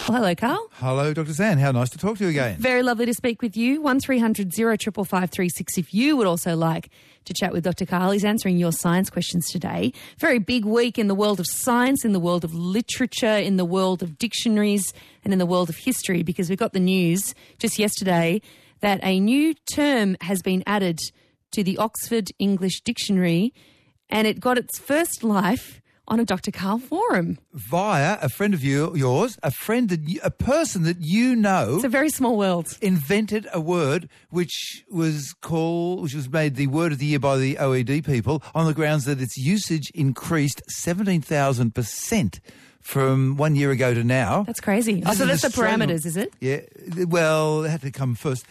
Well, hello, Carl. Hello, Dr. Zan. How nice to talk to you again. Very lovely to speak with you. 1300 055536 if you would also like to chat with Dr. Carl. He's answering your science questions today. Very big week in the world of science, in the world of literature, in the world of dictionaries, and in the world of history, because we got the news just yesterday that a new term has been added to the Oxford English Dictionary, and it got its first life on a Dr. Carl forum. Via a friend of yours, a person that you know. It's a very small world. Invented a word which was made the word of the year by the OED people on the grounds that its usage increased 17,000% from 1 year ago to now. That's crazy. Oh, so that's the parameters, is it? Yeah. Well, it had to come first.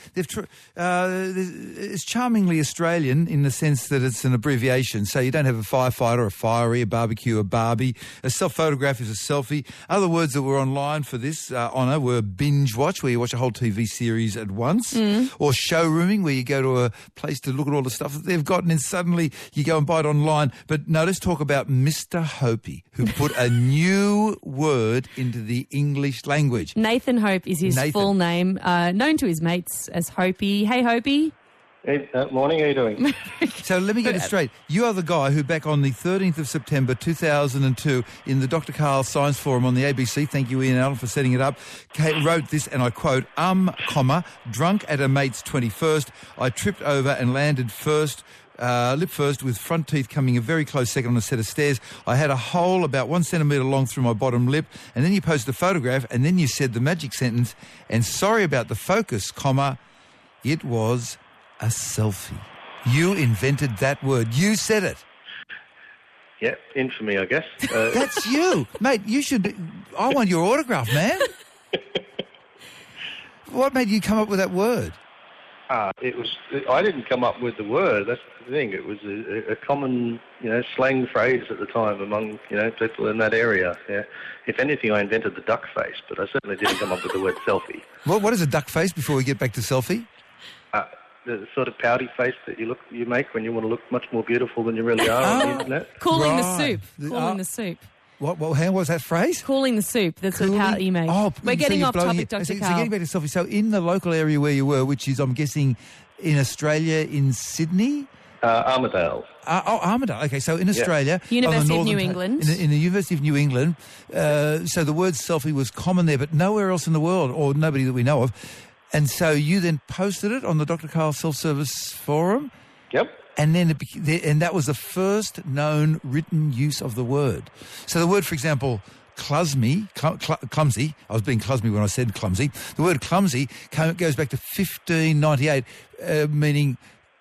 It's charmingly Australian in the sense that it's an abbreviation. So you don't have a firefighter, a fiery, a barbecue, a barbie. A self-photograph is a selfie. Other words that were online for this honour were binge watch, where you watch a whole TV series at once, or showrooming, where you go to a place to look at all the stuff that they've got, and then suddenly you go and buy it online. But no, let's talk about Mr. Hopi, who put a new word into the English language. Nathan Hope is his full name, known to his mates as Hopi. Hey, Hopi. Hey, morning, how are you doing? So let me get it straight. You are the guy who back on the 13th of September 2002 in the Dr. Carl Science Forum on the ABC, thank you Ian Allen for setting it up, wrote this, and I quote, drunk at a mate's 21st, I tripped over and landed lip first with front teeth coming a very close second on a set of stairs. I had a hole about 1 centimetre long through my bottom lip, and then you posted a photograph, and then you said the magic sentence, and sorry about the focus, it was a selfie. You invented that word. You said it. Yeah, infamy, I guess. That's you. Mate, I want your autograph, man. What made you come up with that word? I didn't come up with the word. That's the thing. It was a common, slang phrase at the time among, people in that area. Yeah. If anything, I invented the duck face, but I certainly didn't come up with the word selfie. What is a duck face before we get back to selfie? The sort of pouty face that you make when you want to look much more beautiful than you really are on the internet. Cooling the soup. Cooling the soup. What was that phrase? Cooling the soup. That's how you make. Oh, we're getting off topic, Dr. So Carl. getting back to selfie. So in the local area where you were, which is, I'm guessing, in Australia, in Sydney? Armidale. Armidale. Okay, so in Australia... University of New England. In the University of New England. So the word selfie was common there, but nowhere else in the world, or nobody that we know of. And so you then posted it on the Dr. Carl Self-Service Forum? Yep. And then that was the first known written use of the word. So the word, for example, clumsy, I was being clumsy when I said clumsy. The word clumsy goes back to 1598, meaning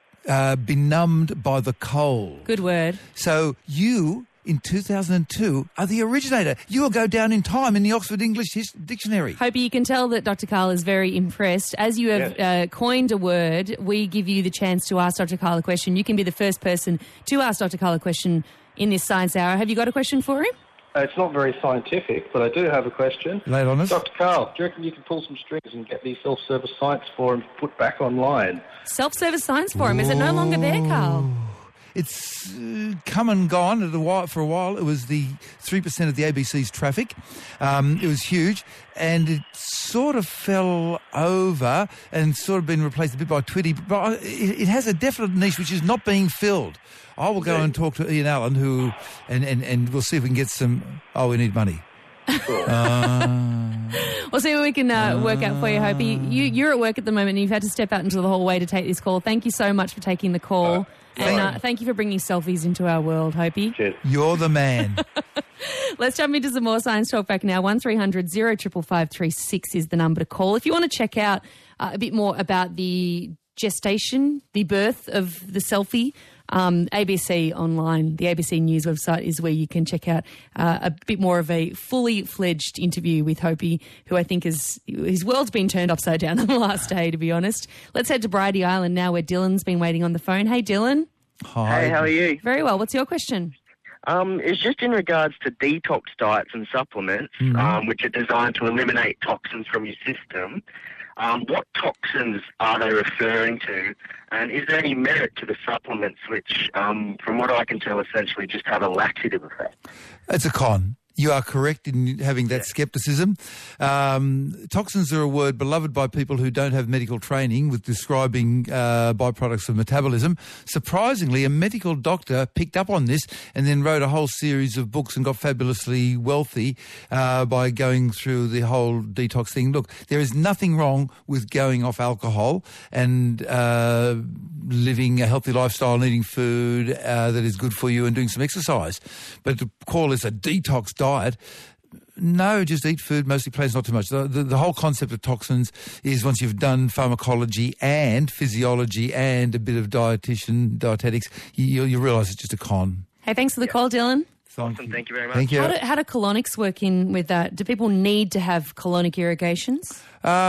benumbed by the cold. Good word. So you, in 2002, are the originator. You will go down in time in the Oxford English Dictionary. Hope you can tell that Dr. Carl is very impressed. As you have coined a word, we give you the chance to ask Dr. Carl a question. You can be the first person to ask Dr. Carl a question in this Science Hour. Have you got a question for him? It's not very scientific, but I do have a question. Lay it on us. Dr. Carl, do you reckon you can pull some strings and get the Self-Service Science Forum put back online? Self-Service Science Forum, is it no longer there, Carl? It's come and gone for a while. It was the 3% of the ABC's traffic. It was huge, and it sort of fell over and sort of been replaced a bit by Twitty. But it has a definite niche which is not being filled. I will go and talk to Ian Allen, and we'll see if we can get some... Oh, we need money. Cool. We'll see what we can work out for you, Hopi. You're at work at the moment and you've had to step out into the hallway to take this call. Thank you so much for taking the call. And thank you for bringing selfies into our world, Hopi. Cheers. You're the man. Let's jump into some more Science Talk back now. 1300 055536 is the number to call. If you want to check out a bit more about the gestation, the birth of the selfie, ABC Online, the ABC News website is where you can check out a bit more of a fully fledged interview with Hopi, who I think his world's been turned upside down on the last day, to be honest. Let's head to Bridie Island now, where Dylan's been waiting on the phone. Hey, Dylan. Hi. Hey, how are you? Very well. What's your question? It's just in regards to detox diets and supplements, which are designed to eliminate toxins from your system. What toxins are they referring to? And is there any merit to the supplements which, from what I can tell, essentially just have a laxative effect? It's a con. You are correct in having that scepticism. Toxins are a word beloved by people who don't have medical training with describing byproducts of metabolism. Surprisingly, a medical doctor picked up on this and then wrote a whole series of books and got fabulously wealthy by going through the whole detox thing. Look, there is nothing wrong with going off alcohol and living a healthy lifestyle and eating food that is good for you and doing some exercise. But to call this a detox diet, no, just eat food, mostly plants, not too much. The whole concept of toxins is once you've done pharmacology and physiology and a bit of dietetics, you realise it's just a con. Hey, thanks for the call, Dylan. Awesome, thank you very much. Thank you. How do colonics work in with that? Do people need to have colonic irrigations?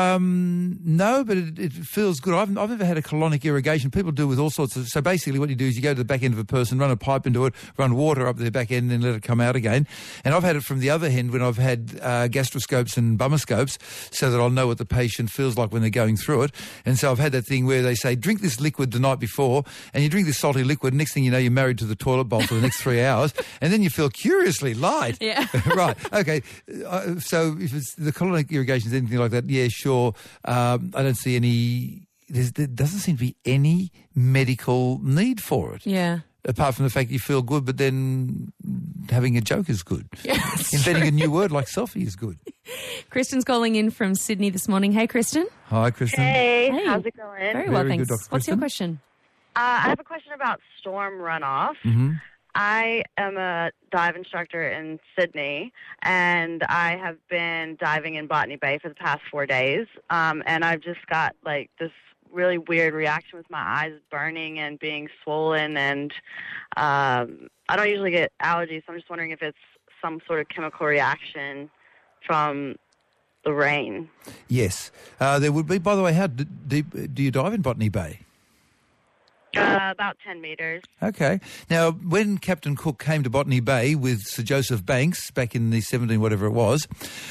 No, but it feels good. I've never had a colonic irrigation. People do with all sorts of... So basically what you do is you go to the back end of a person, run a pipe into it, run water up their back end and let it come out again. And I've had it from the other end when I've had gastroscopes and bumoscopes so that I'll know what the patient feels like when they're going through it. And so I've had that thing where they say, drink this liquid the night before, and you drink this salty liquid, next thing you know, you're married to the toilet bowl for the next 3 hours, and then you feel curiously light. Yeah. Right, okay. So if it's the colonic irrigation is anything like that, yeah, sure. I don't see any... There doesn't seem to be any medical need for it. Yeah. Apart from the fact you feel good, but then having a joke is good. Yeah, Inventing a new word like selfie is good. Kristen's calling in from Sydney this morning. Hey, Kristen. Hi, Kristen. Hey, Hey. how's it going? Very well, Very thanks. good, Dr. What's your Kristen. question? I have a question about storm runoff. Mm-hmm. I am a dive instructor in Sydney, and I have been diving in Botany Bay for the past 4 days, and I've just got like this really weird reaction with my eyes burning and being swollen, and I don't usually get allergies, so I'm just wondering if it's some sort of chemical reaction from the rain. Yes. There would be, by the way, how deep do you dive in Botany Bay? About 10 meters. Okay. Now, when Captain Cook came to Botany Bay with Sir Joseph Banks back in the 17, whatever it was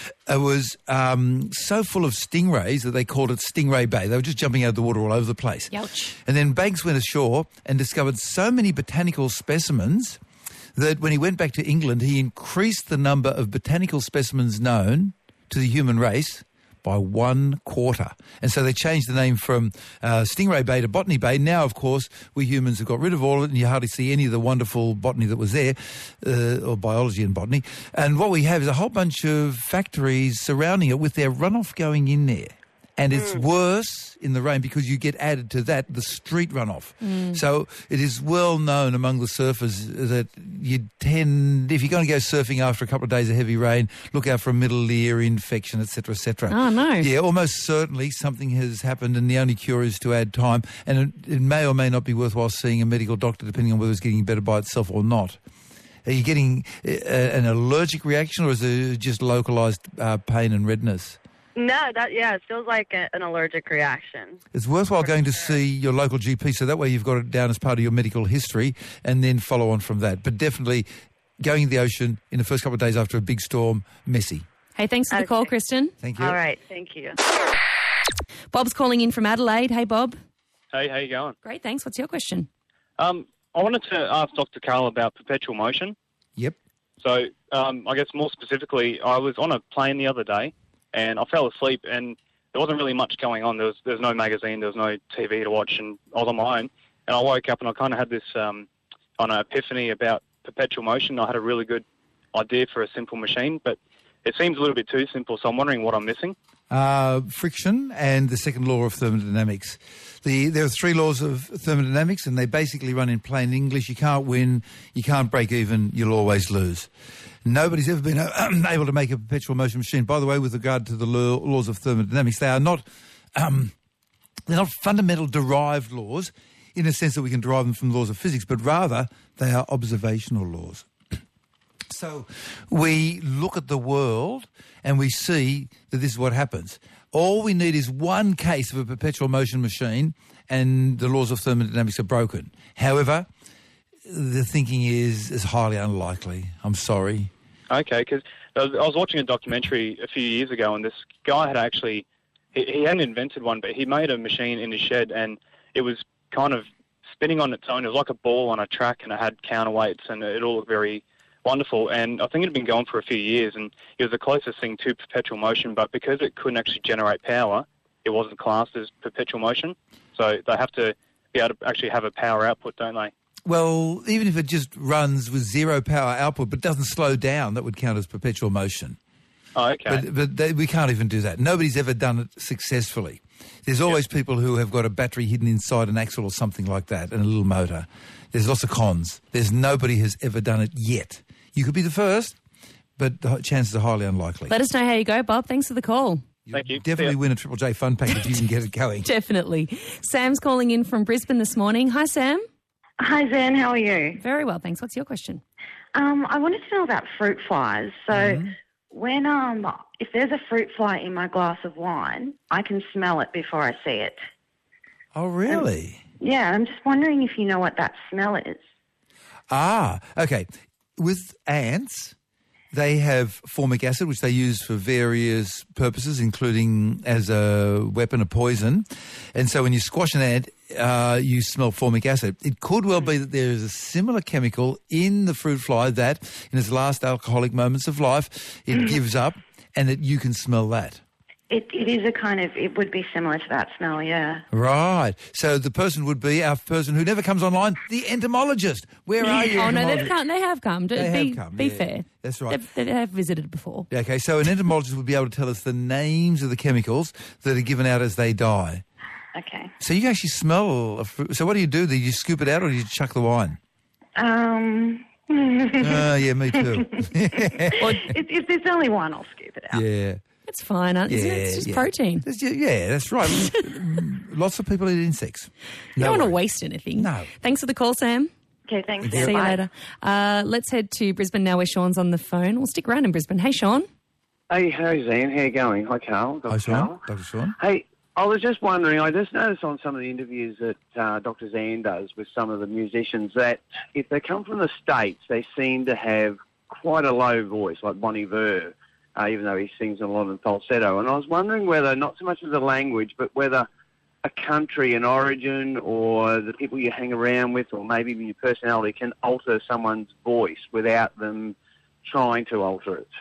so full of stingrays that they called it Stingray Bay. They were just jumping out of the water all over the place. Youch. And then Banks went ashore and discovered so many botanical specimens that when he went back to England, he increased the number of botanical specimens known to the human race by 1/4. And so they changed the name from Stingray Bay to Botany Bay. Now, of course, we humans have got rid of all of it and you hardly see any of the wonderful botany that was there, or biology and botany. And what we have is a whole bunch of factories surrounding it with their runoff going in there. And it's worse in the rain because you get added to that, the street runoff. So it is well known among the surfers that you tend, if you're going to go surfing after a couple of days of heavy rain, look out for a middle ear infection, etc., etc. Oh, no. Yeah, almost certainly something has happened and the only cure is to add time. And it may or may not be worthwhile seeing a medical doctor depending on whether it's getting better by itself or not. Are you getting an allergic reaction or is it just localised pain and redness? No, it feels like an allergic reaction. It's worthwhile going to see your local GP so that way you've got it down as part of your medical history and then follow on from that. But definitely going to the ocean in the first couple of days after a big storm, messy. Hey, thanks for the call, Kristen. Thank you. All right, thank you. Bob's calling in from Adelaide. Hey, Bob. Hey, how you going? Great, thanks. What's your question? I wanted to ask Dr. Carl about perpetual motion. Yep. So, I guess more specifically, I was on a plane the other day and I fell asleep and there wasn't really much going on. There was no magazine, there was no TV to watch, and I was on my own. And I woke up and I kind of had this epiphany about perpetual motion. I had a really good idea for a simple machine, but it seems a little bit too simple, so I'm wondering what I'm missing. Friction and the second law of thermodynamics. There are 3 laws of thermodynamics and they basically run in plain English. You can't win, you can't break even, you'll always lose. Nobody's ever been able to make a perpetual motion machine. By the way, with regard to the laws of thermodynamics, they are not they're not fundamental derived laws in the sense that we can derive them from laws of physics, but rather they are observational laws. So we look at the world and we see that this is what happens. All we need is one case of a perpetual motion machine and the laws of thermodynamics are broken. However, the thinking is highly unlikely. I'm sorry. Okay, because I was watching a documentary a few years ago and this guy had actually, he hadn't invented one, but he made a machine in his shed and it was kind of spinning on its own. It was like a ball on a track and it had counterweights and it all looked very wonderful. And I think it had been going for a few years, and it was the closest thing to perpetual motion, but because it couldn't actually generate power, it wasn't classed as perpetual motion. So they have to be able to actually have a power output, don't they? Well, even if it just runs with zero power output but doesn't slow down, that would count as perpetual motion. Oh, okay. But we can't even do that. Nobody's ever done it successfully. There's always people who have got a battery hidden inside an axle or something like that and a little motor. There's lots of cons. There's nobody has ever done it yet. You could be the first, but the chances are highly unlikely. Let us know how you go, Bob. Thanks for the call. Thank you. Definitely win a Triple J Fun Pack if you can get it going. Definitely. Sam's calling in from Brisbane this morning. Hi, Sam. Hi, Zen. How are you? Very well, thanks. What's your question? I wanted to know about fruit flies. So when if there's a fruit fly in my glass of wine, I can smell it before I see it. Oh, really? Yeah, I'm just wondering if you know what that smell is. Ah, okay. With ants, they have formic acid, which they use for various purposes, including as a weapon, a poison. And so when you squash an ant, you smell formic acid. It could well be that there is a similar chemical in the fruit fly that, in its last alcoholic moments of life, it gives up, and that you can smell that. It is a kind of, it would be similar to that smell, yeah. Right. So the person would be our person who never comes online, the entomologist. Where are you, Oh, no, entomologist? they have come. Be fair. That's right. They have visited before. Okay, so an entomologist would be able to tell us the names of the chemicals that are given out as they die. Okay. So you can actually smell a fruit. So what do? Do you scoop it out or do you chuck the wine? Yeah, me too. If there's only one, I'll scoop it out. Yeah. It's fine, isn't it? It's just protein. Yeah, that's right. Lots of people eat insects. You don't want to waste anything. No. Thanks for the call, Sam. Okay, thanks. See you later. Let's head to Brisbane now where Sean's on the phone. We'll stick around in Brisbane. Hey, Sean. Hey, how's Ian? How you going? Hi, Carl. Hi, Sean. Carl. Dr. Sean. Hey, I was just wondering, I just noticed on some of the interviews that Dr. Zan does with some of the musicians that if they come from the States, they seem to have quite a low voice, like Bon Iver, even though he sings a lot in falsetto. And I was wondering whether, not so much of the language, but whether a country, an origin, or the people you hang around with, or maybe your personality can alter someone's voice without them trying to alter it.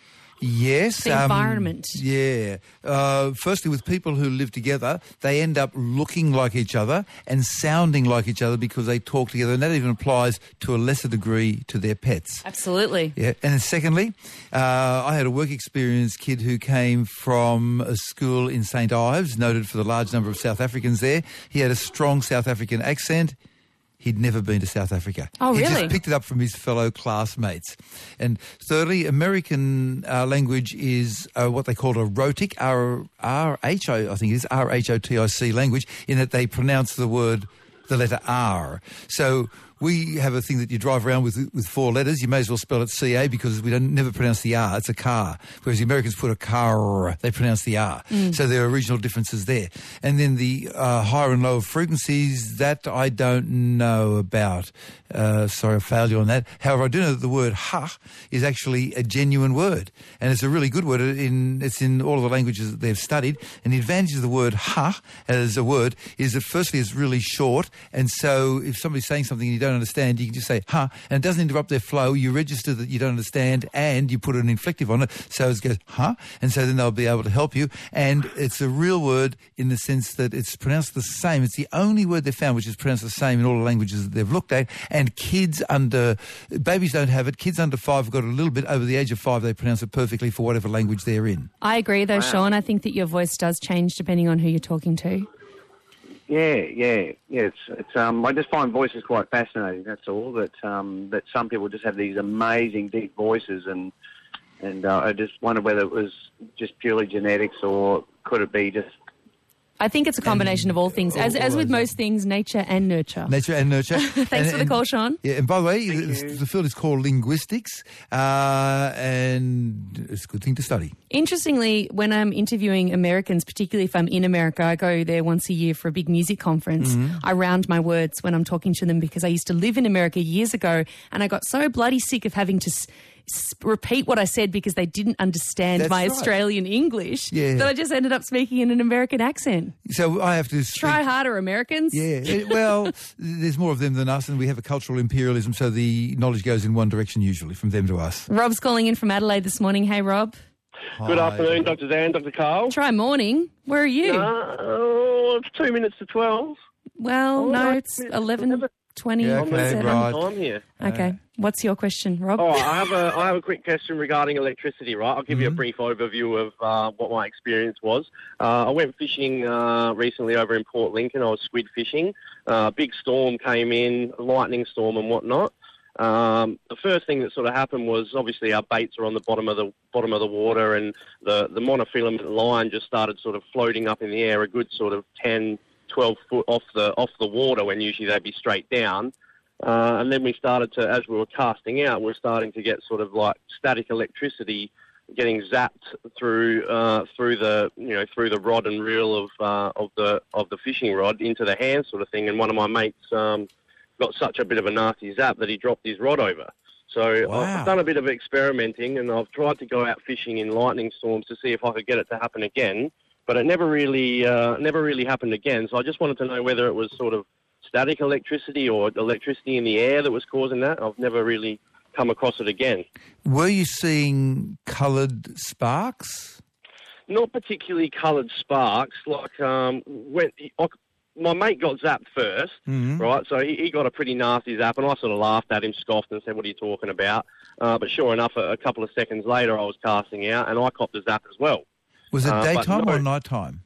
Yes. The environment. Yeah. Firstly, with people who live together, they end up looking like each other and sounding like each other because they talk together, and that even applies to a lesser degree to their pets. Absolutely. Yeah. And then secondly, I had a work experience kid who came from a school in St. Ives, noted for the large number of South Africans there. He had a strong South African accent. He'd never been to South Africa. Oh, really? He just picked it up from his fellow classmates. And thirdly, American language is what they call a rhotic, R-H-O, I think it is, R-H-O-T-I-C language, in that they pronounce the letter R. So we have a thing that you drive around with four letters. You may as well spell it C-A because we never pronounce the R. It's a car. Whereas the Americans put a car, they pronounce the R. So there are regional differences there. And then the higher and lower frequencies, that I don't know about. Sorry, I failed you on that. However, I do know that the word ha is actually a genuine word. And it's a really good word. It's in all of the languages that they've studied. And the advantage of the word ha as a word is that firstly it's really short. And so if somebody's saying something and you don't understand, you can just say, ha, and it doesn't interrupt their flow. You register that you don't understand and you put an inflective on it. So it goes, huh? And so then they'll be able to help you. And it's a real word in the sense that it's pronounced the same. It's the only word they've found which is pronounced the same in all the languages that they've looked at. And babies don't have it. Kids under 5 have got a little bit. Over the age of 5, they pronounce it perfectly for whatever language they're in. I agree though, Sean. I think that your voice does change depending on who you're talking to. Yeah. It's I just find voices quite fascinating. That's all. That some people just have these amazing deep voices, and I just wonder whether it was just purely genetics or could it be just. I think it's a combination of all things. As with most things, nature and nurture. Nature and nurture. Thanks for the call, Sean. Yeah, and by the way, the field is called linguistics, and it's a good thing to study. Interestingly, when I'm interviewing Americans, particularly if I'm in America, I go there once a year for a big music conference. I round my words when I'm talking to them because I used to live in America years ago, and I got so bloody sick of having to repeat what I said because they didn't understand That's my right. Australian English. Yeah. That I just ended up speaking in an American accent. So I have to Try harder, Americans. Yeah, well, there's more of them than us, and we have a cultural imperialism, so the knowledge goes in one direction usually, from them to us. Rob's calling in from Adelaide this morning. Hey, Rob. Good Hi. afternoon, Dr. Zan, Dr. Carl. Try morning. Where are you? It's 2 minutes to 12. Well, no, it's 11:20. Yeah, okay, right. I'm here. Okay. What's your question, Rob? Oh, I have a quick question regarding electricity, right? I'll give you a brief overview of what my experience was. I went fishing recently over in Port Lincoln. I was squid fishing. Big storm came in, a lightning storm and whatnot. The first thing that sort of happened was obviously our baits are on the bottom of the water, and the monofilament line just started sort of floating up in the air, a good sort of 10, 12 foot off the water when usually they'd be straight down. And then we started to, as we were casting out, we're starting to get sort of like static electricity getting zapped through the rod and reel of the fishing rod into the hand sort of thing. And one of my mates got such a bit of a nasty zap that he dropped his rod over. So Wow. I've done a bit of experimenting, and I've tried to go out fishing in lightning storms to see if I could get it to happen again. But it never really happened again. So I just wanted to know whether it was sort of static electricity or electricity in the air that was causing that. I've never really come across it again. Were you seeing coloured sparks? Not particularly coloured sparks. Like my mate got zapped first, right? So he got a pretty nasty zap, and I sort of laughed at him, scoffed, and said, "What are you talking about?" But sure enough, a couple of seconds later, I was casting out, and I copped a zap as well. Was it daytime but no, or nighttime?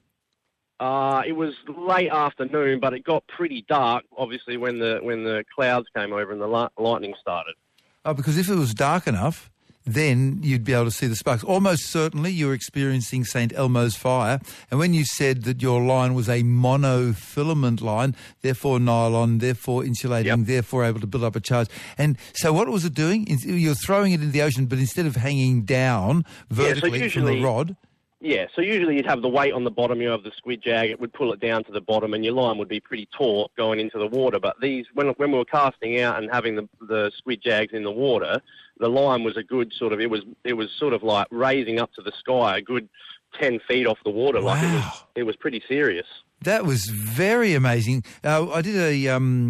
It was late afternoon, but it got pretty dark, obviously, when the clouds came over and the lightning started. Oh, because if it was dark enough, then you'd be able to see the sparks. Almost certainly you were experiencing St. Elmo's fire. And when you said that your line was a monofilament line, therefore nylon, therefore insulating, therefore able to build up a charge. And so what was it doing? You're throwing it into the ocean, but instead of hanging down vertically from the rod... Yeah, so usually you'd have the weight on the bottom, you have the squid jag, it would pull it down to the bottom, and your line would be pretty taut going into the water. But these, when we were casting out and having the squid jags in the water, the line was a good sort of, it was sort of like raising up to the sky, a good 10 feet off the water. Wow. Like it was pretty serious. That was very amazing. I did a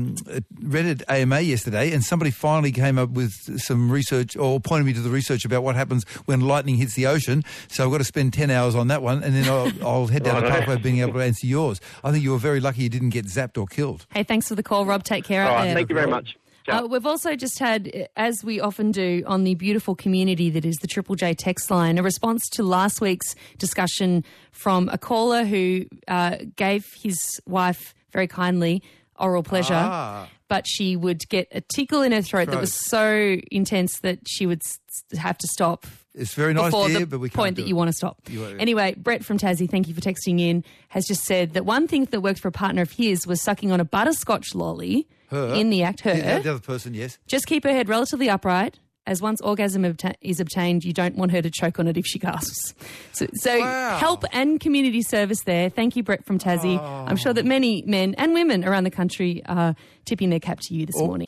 Reddit AMA yesterday, and somebody finally came up with some research, or pointed me to the research about what happens when lightning hits the ocean. So I've got to spend 10 hours on that one, and then I'll head down the pathway of being able to answer yours. I think you were very lucky you didn't get zapped or killed. Hey, thanks for the call, Rob. Take care All out right, there. thank you very much. We've also just had, as we often do on the beautiful community that is the Triple J text line, a response to last week's discussion from a caller who gave his wife very kindly oral pleasure, but she would get a tickle in her throat that was so intense that she would have to stop. It's very nice, before dear, the but we can't point do that it. you want to stop. Anyway, Brett from Tassie, thank you for texting in, has just said that one thing that worked for a partner of his was sucking on a butterscotch lolly in the act. The other person, yes. Just keep her head relatively upright, as once orgasm is obtained, you don't want her to choke on it if she gasps. So help and community service there. Thank you, Brett from Tassie. I'm sure that many men and women around the country are tipping their cap to you this morning.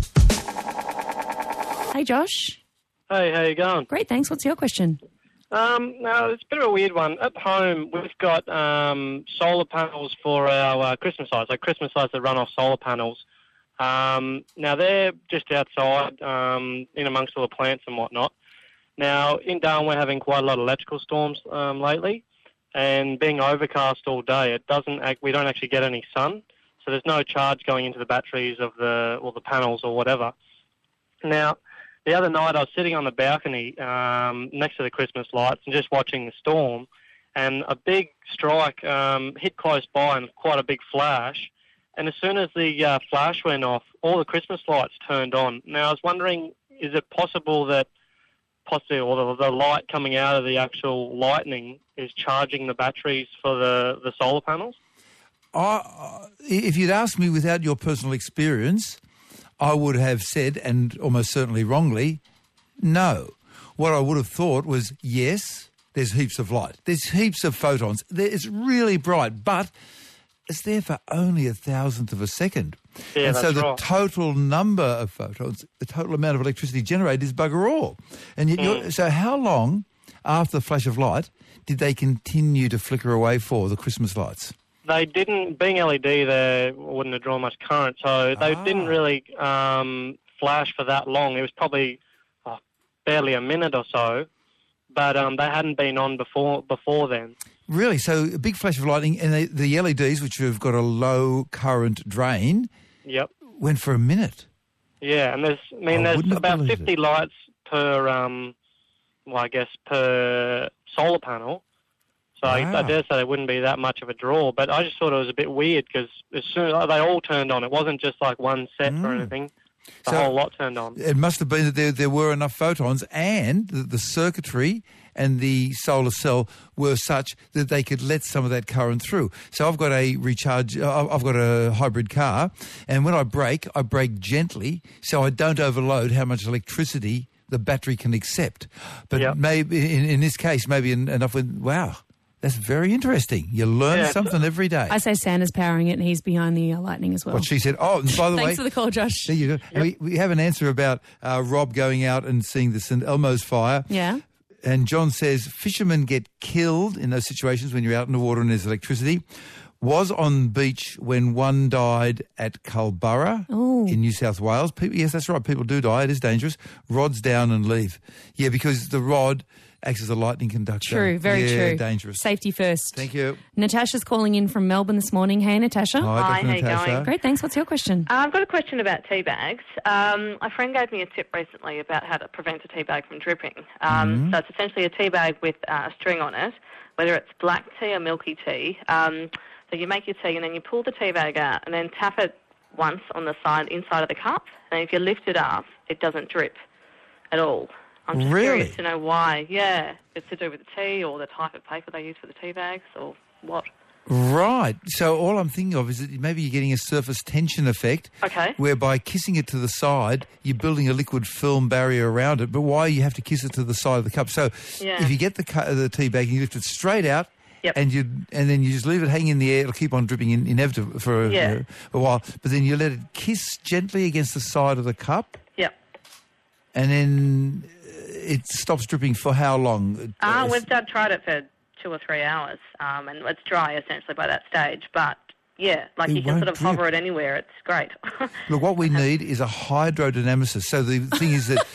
Hey, Josh. Hey, how you going? Great, thanks. What's your question? No, it's a bit of a weird one. At home, we've got solar panels for our Christmas lights, like Christmas lights that run off solar panels. Now, they're just outside, in amongst all the plants and whatnot. Now, in Darwin, we're having quite a lot of electrical storms lately, and being overcast all day, we don't actually get any sun, so there's no charge going into the batteries of the panels or whatever. Now, the other night I was sitting on the balcony next to the Christmas lights and just watching the storm, and a big strike hit close by and quite a big flash. And as soon as the flash went off, all the Christmas lights turned on. Now, I was wondering, is it possible that the light coming out of the actual lightning is charging the batteries for the solar panels? If you'd asked me without your personal experience, I would have said, and almost certainly wrongly, no. What I would have thought was, yes, there's heaps of light. There's heaps of photons. It's really bright, but it's there for only 1,000th of a second. Yeah, and so that's the right. total number of photons, the total amount of electricity generated is bugger all. And so how long after the flash of light did they continue to flicker away for, the Christmas lights? They didn't, being LED, they wouldn't have drawn much current, so they didn't really flash for that long. It was probably barely a minute or so, but they hadn't been on before then. Really? So a big flash of lightning, and the LEDs, which have got a low current drain, Yep. went for a minute. Yeah, and there's wouldn't have about believed 50 lights per, per solar panel. So I dare say it wouldn't be that much of a draw, but I just thought it was a bit weird because as soon as they all turned on, it wasn't just like one set or anything. The whole lot turned on. It must have been that there were enough photons, and the circuitry and the solar cell were such that they could let some of that current through. So I've got I've got a hybrid car, and when I brake gently so I don't overload how much electricity the battery can accept. But maybe in this case, maybe enough when, wow, that's very interesting. You learn something every day. I say Santa's powering it and he's behind the lightning as well. What she said. Oh, and by the way... Thanks for the call, Josh. There you go. Yep. We have an answer about Rob going out and seeing the St Elmo's fire. Yeah. And John says, fishermen get killed in those situations when you're out in the water and there's electricity. Was on beach when one died at Culburra in New South Wales. Yes, that's right. People do die. It is dangerous. Rods down and leave. Yeah, because the rod acts as a lightning conductor. True, very true. Dangerous. Safety first. Thank you. Natasha's calling in from Melbourne this morning. Hey, Natasha. Hi, how you going? Great, thanks. What's your question? I've got a question about tea bags. A friend gave me a tip recently about how to prevent a tea bag from dripping. So it's essentially a tea bag with a string on it, whether it's black tea or milky tea. So you make your tea and then you pull the tea bag out and then tap it once on the inside of the cup. And if you lift it up, it doesn't drip at all. I'm just curious to know why. Yeah, it's to do with the tea or the type of paper they use for the tea bags or what. Right. So all I'm thinking of is that maybe you're getting a surface tension effect. Okay. Whereby kissing it to the side, you're building a liquid film barrier around it. But why you have to kiss it to the side of the cup? So if you get the tea bag and you lift it straight out, and then you just leave it hanging in the air, it'll keep on dripping inevitably for a while. But then you let it kiss gently against the side of the cup. Yep. And then it stops dripping for how long? We've tried it for 2 or 3 hours, and it's dry essentially by that stage. But yeah, like you can sort of hover it anywhere. It's great. Look, what we need is a hydrodynamicist. So the thing is that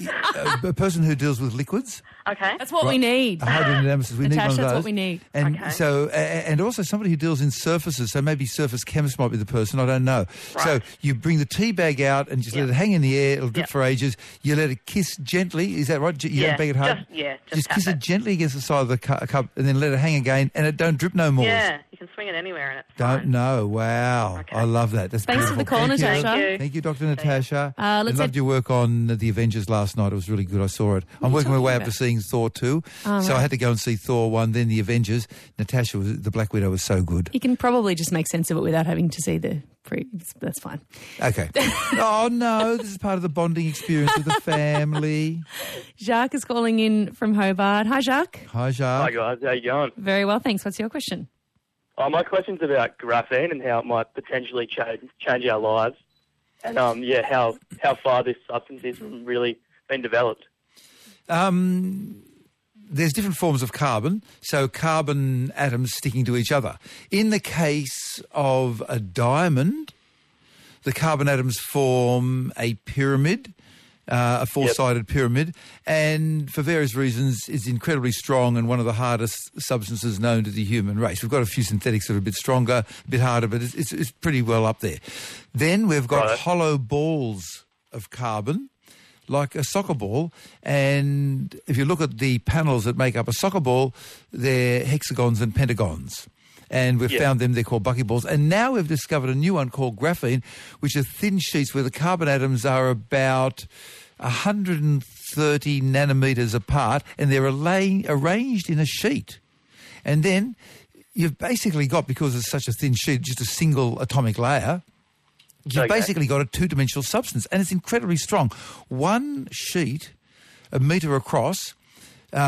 a person who deals with liquids. Okay, that's what we need. A hydrodynamicist. We need one of those. That's what we need. And so, and also somebody who deals in surfaces. So maybe surface chemist might be the person. I don't know. Right. So you bring the tea bag out and just let it hang in the air. It'll drip for ages. You let it kiss gently. Is that right? You don't bang it hard. Just kiss it gently against the side of the cup, and then let it hang again, and it don't drip no more. Yeah, you can swing it anywhere, and it's don't know. Wow, I love that. That's thanks beautiful. for the call, Natasha. Thank you, Dr. Natasha. I loved your work on the Avengers last night. It was really good. I saw it. I'm working my way up to seeing Thor 2. So I had to go and see Thor 1, then the Avengers. Natasha, the Black Widow, was so good. You can probably just make sense of it without having to see the that's fine. Okay. Oh, no, this is part of the bonding experience with the family. Jacques is calling in from Hobart. Hi, Jacques. Hi, Jacques. Hi, guys. How you going? Very well, thanks. What's your question? My question's about graphene and how it might potentially change our lives. And, how far this substance is really been developed. There's different forms of carbon, so carbon atoms sticking to each other. In the case of a diamond, the carbon atoms form a pyramid, a four-sided pyramid, and for various reasons is incredibly strong and one of the hardest substances known to the human race. We've got a few synthetics that are a bit stronger, a bit harder, but it's pretty well up there. Then we've got hollow balls of carbon, like a soccer ball, and if you look at the panels that make up a soccer ball, they're hexagons and pentagons. And we've found them, they're called buckyballs. And now we've discovered a new one called graphene, which are thin sheets where the carbon atoms are about 130 nanometers apart, and they're arranged in a sheet. And then you've basically got, because it's such a thin sheet, just a single atomic layer. You've basically got a two-dimensional substance, and it's incredibly strong. One sheet, a metre across,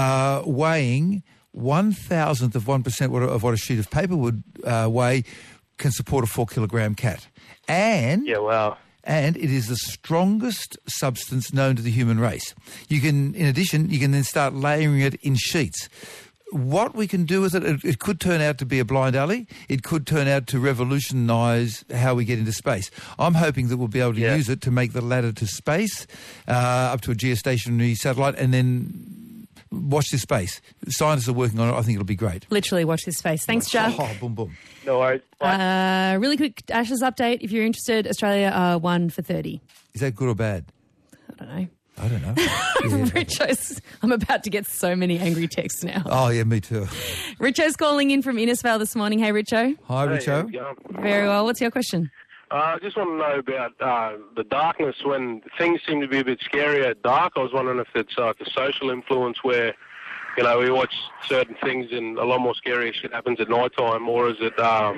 weighing 1,000th of 1% of what a sheet of paper would weigh, can support a 4-kilogram cat. And Yeah, wow. And it is the strongest substance known to the human race. You can, in addition, you can then start layering it in sheets. What we can do with it could turn out to be a blind alley. It could turn out to revolutionise how we get into space. I'm hoping that we'll be able to use it to make the ladder to space, up to a geostationary satellite, and then watch this space. Scientists are working on it. I think it'll be great. Literally watch this space. Thanks, Jack. Oh, boom, boom. No worries. Really quick Ashes update. If you're interested, Australia are 1 for 30. Is that good or bad? I don't know. I don't know. Richo's, I'm about to get so many angry texts now. Oh, yeah, me too. Richo's calling in from Innisfail this morning. Hey, Richo. Hi, Richo. Very well. What's your question? I just want to know about the darkness when things seem to be a bit scarier at dark. I was wondering if it's like a social influence where, you know, we watch certain things and a lot more scary shit happens at night time, or is it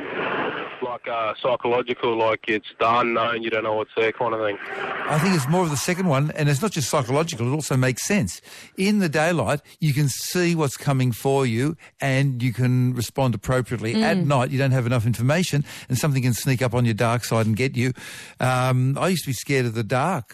like psychological, like it's the unknown, you don't know what's there kind of thing? I think it's more of the second one, and it's not just psychological, it also makes sense. In the daylight, you can see what's coming for you and you can respond appropriately. At night, you don't have enough information and something can sneak up on your dark side and get you. I used to be scared of the dark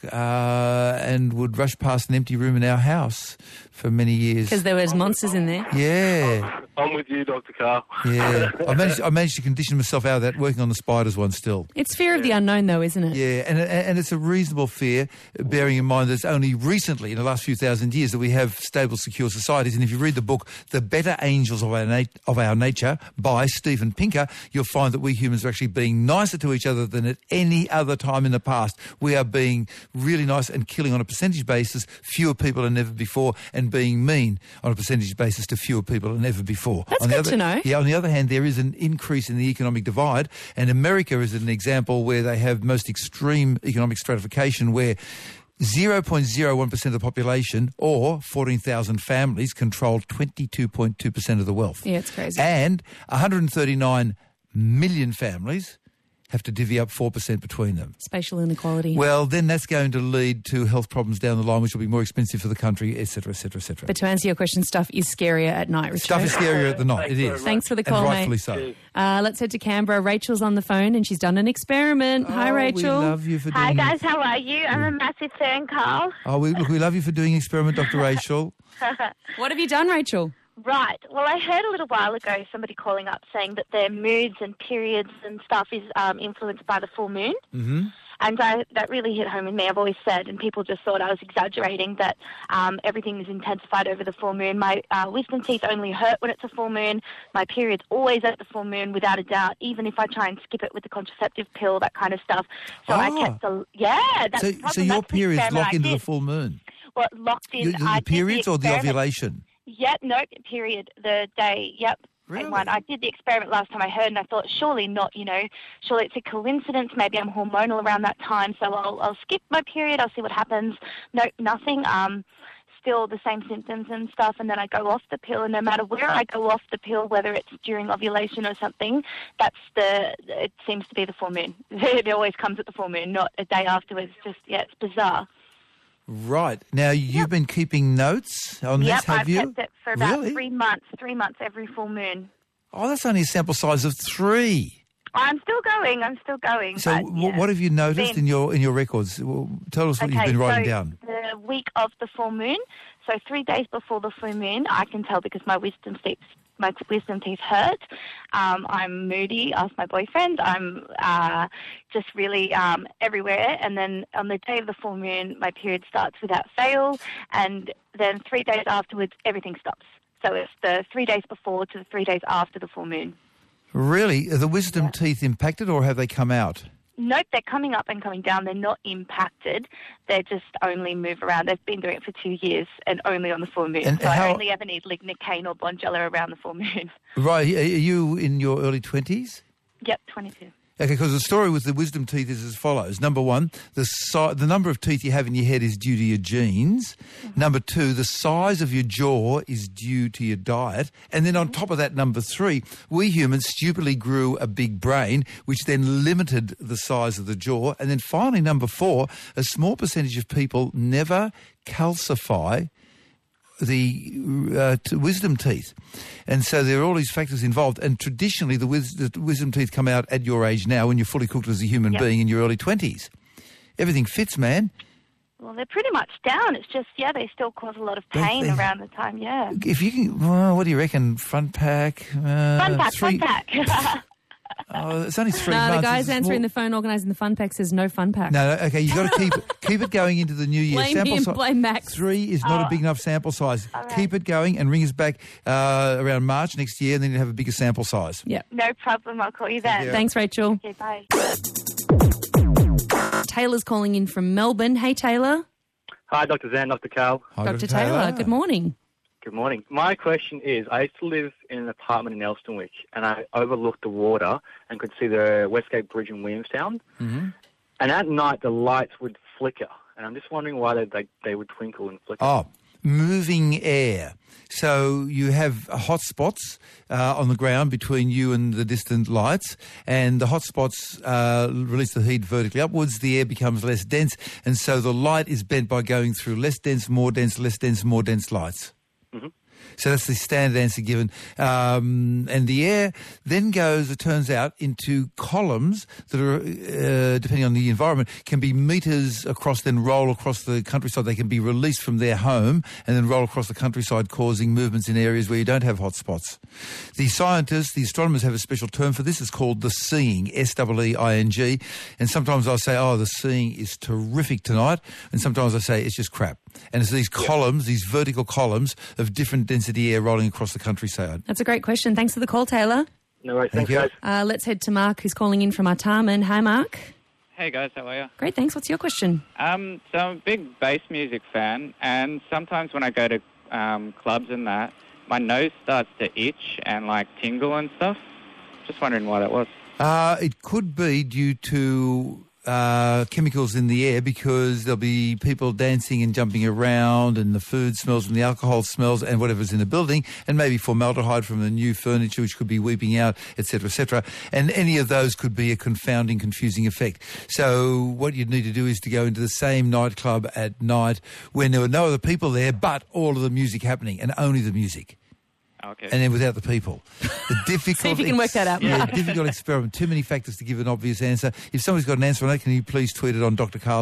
and would rush past an empty room in our house for many years. Because there was monsters in there? Yeah. I'm with you, Dr. Carl. Yeah. I managed to condition myself out of that, working on the spiders one still. It's fear of the unknown, though, isn't it? Yeah, and it's a reasonable fear, bearing in mind that it's only recently, in the last few thousand years, that we have stable, secure societies. And if you read the book, The Better Angels of Our Nature, by Steven Pinker, you'll find that we humans are actually being nicer to each other than at any other time in the past. We are being really nice and killing on a percentage basis fewer people than ever before, and being mean on a percentage basis to fewer people than ever before. That's good to know. Yeah, on the other hand, there is an increase in the economic divide, and America is an example where they have most extreme economic stratification, where 0.01% of the population, or 14,000 families, control 22.2% of the wealth. Yeah, it's crazy. And 139 million families have to divvy up 4% between them. Spatial inequality. Well, then that's going to lead to health problems down the line, which will be more expensive for the country, et cetera, et cetera, et cetera. But to answer your question, stuff is scarier at night, Richard. Stuff is scarier at the night, it is. Thanks for the call, and rightfully so. Let's head to Canberra. Rachel's on the phone and she's done an experiment. Hi, Rachel. We love you for doing Hi, guys. How are you? I'm a massive fan, Carl. Oh, we love you for doing an experiment, Dr. Rachel. What have you done, Rachel? Right. Well, I heard a little while ago somebody calling up saying that their moods and periods and stuff is influenced by the full moon. Mm-hmm. And that really hit home with me. I've always said, and people just thought I was exaggerating, that everything is intensified over the full moon. My wisdom teeth only hurt when it's a full moon. My period's always at the full moon, without a doubt, even if I try and skip it with the contraceptive pill, that kind of stuff. So I kept So your periods lock into the full moon? Well, locked in. The periods or the ovulation? Yep, no, period, the day, yep. Really? And I did the experiment last time I heard, and I thought, surely not, surely it's a coincidence. Maybe I'm hormonal around that time, so I'll skip my period, I'll see what happens. No, nothing. Still the same symptoms and stuff, and then I go off the pill, and no matter where I go off the pill, whether it's during ovulation or something, it seems to be the full moon. It always comes at the full moon, not a day afterwards. It's bizarre. Right. Now, you've been keeping notes on this, have you? Yep, I've kept it for about Really? 3 months. 3 months every full moon. Oh, that's only a sample size of 3. I'm still going. So what have you noticed in your records? Well, tell us what you've been writing down. The week of the full moon, so 3 days before the full moon, I can tell because my wisdom teeth hurt. I'm moody. Ask my boyfriend. I'm just really everywhere. And then on the day of the full moon, my period starts without fail. And then 3 days afterwards, everything stops. So it's the 3 days before to the 3 days after the full moon. Really? Are the wisdom teeth impacted, or have they come out? Nope, they're coming up and coming down. They're not impacted. They just only move around. They've been doing it for 2 years and only on the full moon. And I only ever need lignocaine or Bonjela around the full moon. Right. Are you in your early 20s? Yep, 22. Okay, because the story with the wisdom teeth is as follows. Number 1, the number of teeth you have in your head is due to your genes. Mm-hmm. Number 2, the size of your jaw is due to your diet. And then on top of that, number 3, we humans stupidly grew a big brain, which then limited the size of the jaw. And then finally, number 4, a small percentage of people never calcify wisdom teeth. And so there are all these factors involved. And traditionally, the wisdom teeth come out at your age now when you're fully cooked as a human being in your early 20s. Everything fits, man. Well, they're pretty much down. It's just, they still cause a lot of pain around the time, If you can, what do you reckon? Front pack? Front pack. Oh, it's only 3 No, months. the guy's answering the phone organising the fun pack says no fun pack. No, okay, you've got to keep it going into the new year. Blame him, blame Max. 3 is not a big enough sample size. Right. Keep it going and ring us back around March next year, and then you'll have a bigger sample size. Yeah. No problem. I'll call you then. Thanks, Rachel. Okay, bye. Taylor's calling in from Melbourne. Hey, Taylor. Hi, Dr. Zan, Dr. Carl. Hi, Dr. Taylor, good morning. Good morning. My question is, I used to live in an apartment in Elsternwick, and I overlooked the water and could see the Westgate Bridge in Williamstown. Mm-hmm. And at night, the lights would flicker, and I'm just wondering why they would twinkle and flicker. Oh, moving air. So you have hot spots on the ground between you and the distant lights, and the hot spots release the heat vertically upwards. The air becomes less dense, and so the light is bent by going through less dense, more dense, less dense, more dense lights. Mm-hmm. So that's the standard answer given. And the air then goes, it turns out, into columns that are, depending on the environment, can be meters across, then roll across the countryside. They can be released from their home and then roll across the countryside, causing movements in areas where you don't have hot spots. The scientists, the astronomers, have a special term for this. It's called the seeing, S-E-E-I-N-G. And sometimes I'll say, the seeing is terrific tonight. And sometimes I say, it's just crap. And it's these columns, these vertical columns of different density air rolling across the countryside. That's a great question. Thanks for the call, Taylor. No worries. Thank you. Guys. Let's head to Mark, who's calling in from Artarmon. Hi, Mark. Hey guys, how are you? Great, thanks. What's your question? So I'm a big bass music fan, and sometimes when I go to clubs and that, my nose starts to itch and tingle and stuff. Just wondering why that was. It could be due to chemicals in the air, because there'll be people dancing and jumping around, and the food smells and the alcohol smells and whatever's in the building, and maybe formaldehyde from the new furniture which could be weeping out, etc., etc. And any of those could be a confounding, confusing effect. So what you'd need to do is to go into the same nightclub at night when there were no other people there but all of the music happening, and only the music. Okay. And then without the people. The difficult See if you can work that out. difficult experiment. Too many factors to give an obvious answer. If somebody's got an answer on that, can you please tweet it on Dr. Carl,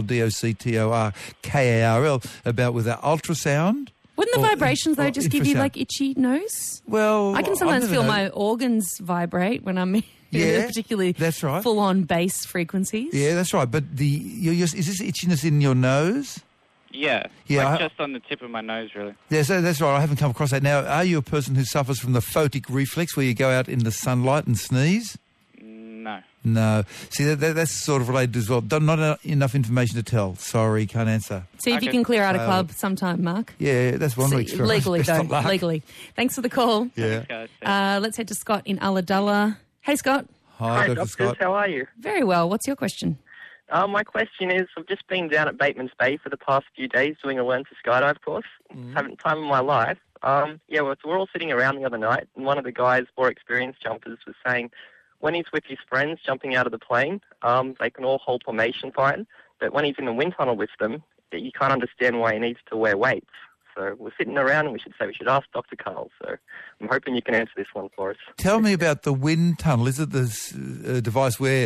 DOCTORKARL, about with our ultrasound? Wouldn't the vibrations, though, just give you, itchy nose? Well, I can sometimes feel my organs vibrate when I'm in particularly that's right. full-on bass frequencies. Yeah, that's right. But is this itchiness in your nose? Yeah, just on the tip of my nose, really. Yeah, so that's right. I haven't come across that. Now, are you a person who suffers from the photic reflex, where you go out in the sunlight and sneeze? No. No. See, that's sort of related as well. Not enough information to tell. Sorry, can't answer. See if you can clear out a club sometime, Mark. Yeah, that's one week's experiment. Legally, though. Legally. Thanks for the call. Yeah. Let's head to Scott in Ulladulla. Hey, Scott. Hi, Dr. Scott. How are you? Very well. What's your question? My question is, I've just been down at Bateman's Bay for the past few days doing a Learn to Skydive course. Having time of my life. We're all sitting around the other night, and one of the guys, more experienced jumpers, was saying when he's with his friends jumping out of the plane, they can all hold formation fine, but when he's in the wind tunnel with them, you can't understand why he needs to wear weights. So we're sitting around, and we should ask Dr. Carl. So I'm hoping you can answer this one for us. Tell me about the wind tunnel. Is it this device where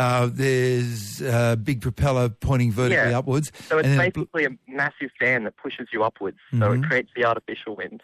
there's a big propeller pointing vertically upwards? So it's basically a massive fan that pushes you upwards, so it creates the artificial wind.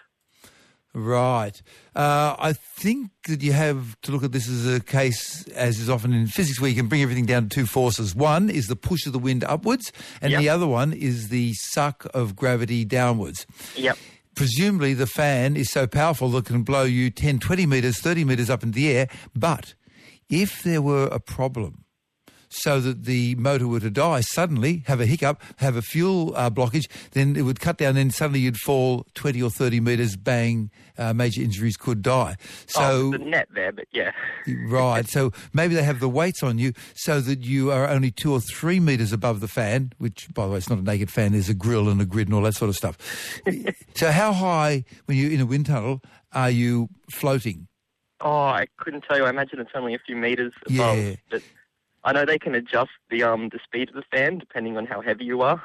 Right. I think that you have to look at this as a case, as is often in physics, where you can bring everything down to two forces. One is the push of the wind upwards, and the other one is the suck of gravity downwards. Yep. Presumably the fan is so powerful that it can blow you 10, 20 metres, 30 metres up into the air. But if there were a problem so that the motor were to die suddenly, have a hiccup, have a fuel blockage, then it would cut down, then suddenly you'd fall 20 or 30 metres, bang, major injuries, could die. So the net there, but yeah. Right, so maybe they have the weights on you so that you are only 2 or 3 metres above the fan, which, by the way, it's not a naked fan, there's a grill and a grid and all that sort of stuff. So how high, when you're in a wind tunnel, are you floating? Oh, I couldn't tell you. I imagine it's only a few metres above. Yeah. But I know they can adjust the speed of the fan depending on how heavy you are.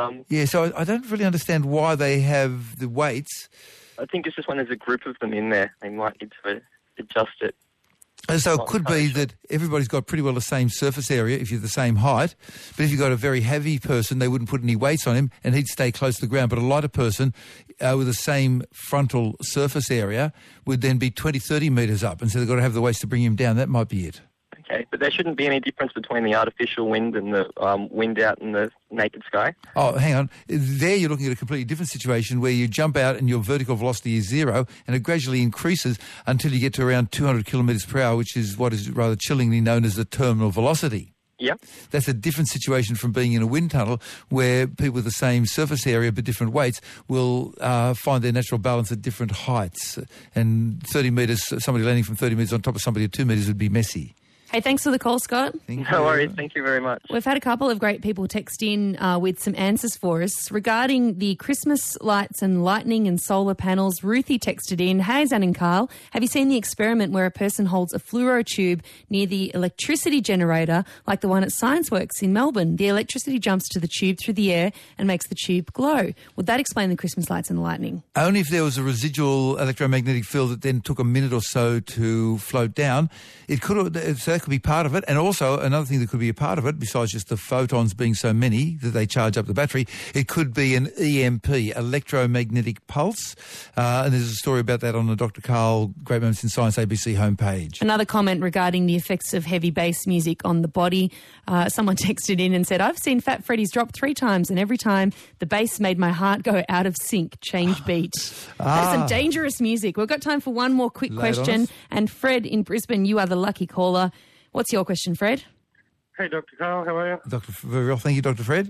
So I don't really understand why they have the weights. I think it's just when there's a group of them in there, they might need to adjust it. And so it could be that everybody's got pretty well the same surface area if you're the same height, but if you've got a very heavy person, they wouldn't put any weights on him and he'd stay close to the ground. But a lighter person with the same frontal surface area would then be 20, 30 metres up, and so they've got to have the weights to bring him down. That might be it. Okay, but there shouldn't be any difference between the artificial wind and the wind out in the naked sky? Oh, hang on. There you're looking at a completely different situation where you jump out and your vertical velocity is 0 and it gradually increases until you get to around 200 kilometres per hour, which is what is rather chillingly known as the terminal velocity. Yep. That's a different situation from being in a wind tunnel where people with the same surface area but different weights will find their natural balance at different heights. And 30 metres, somebody landing from 30 metres on top of somebody at 2 metres would be messy. Hey, thanks for the call, Scott. No worries. Thank you very much. We've had a couple of great people text in with some answers for us. Regarding the Christmas lights and lightning and solar panels, Ruthie texted in, "Hey, Zan and Carl, have you seen the experiment where a person holds a fluoro tube near the electricity generator like the one at ScienceWorks in Melbourne? The electricity jumps to the tube through the air and makes the tube glow. Would that explain the Christmas lights and the lightning?" Only if there was a residual electromagnetic field that then took a minute or so to float down. It could, so that could be part of it. And also another thing that could be a part of it, besides just the photons being so many that they charge up the battery, it could be an EMP, electromagnetic pulse. And there's a story about that on the Dr. Karl Great Moments in Science ABC homepage. Another comment regarding the effects of heavy bass music on the body. Someone texted in and said, "I've seen Fat Freddy's drop 3 times and every time the bass made my heart go out of sync. Change beat." That's some dangerous music. We've got time for one more quick question. And Fred in Brisbane, you are the lucky caller. What's your question, Fred? Hey, Dr. Karl, how are you? Very well, thank you, Dr. Fred.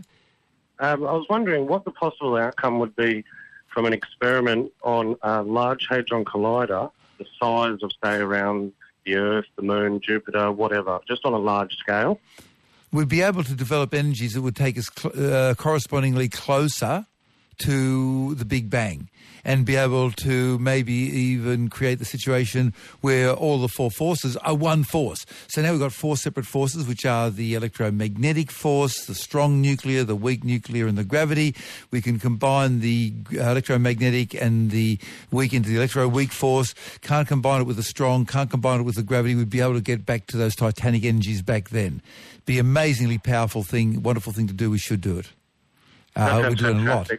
I was wondering what the possible outcome would be from an experiment on a Large Hadron Collider, the size of, say, around the Earth, the Moon, Jupiter, whatever, just on a large scale. We'd be able to develop energies that would take us correspondingly closer to the Big Bang and be able to maybe even create the situation where all the 4 forces are one force. So now we've got 4 separate forces, which are the electromagnetic force, the strong nuclear, the weak nuclear, and the gravity. We can combine the electromagnetic and the weak into the electro-weak force. Can't combine it with the strong, can't combine it with the gravity. We'd be able to get back to those titanic energies back then. Be an amazingly powerful thing, wonderful thing to do. We should do it. We're doing a lot.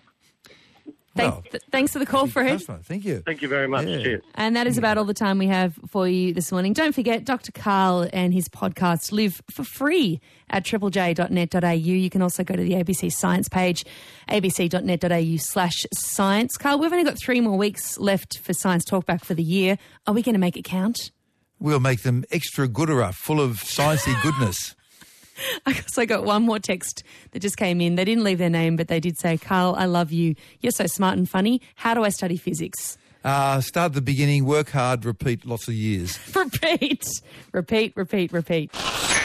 Thanks for the call, Fred. Thank you. Thank you very much. Cheers. And that is about all the time we have for you this morning. Don't forget, Dr. Karl and his podcast live for free at triplej.net.au. You can also go to the ABC Science page, abc.net.au/science. Carl, we've only got 3 more weeks left for Science Talkback for the year. Are we going to make it count? We'll make them extra gooder, full of sciencey goodness. I got one more text that just came in. They didn't leave their name, but they did say, "Carl, I love you. You're so smart and funny. How do I study physics?" Start at the beginning, work hard, repeat lots of years. Repeat.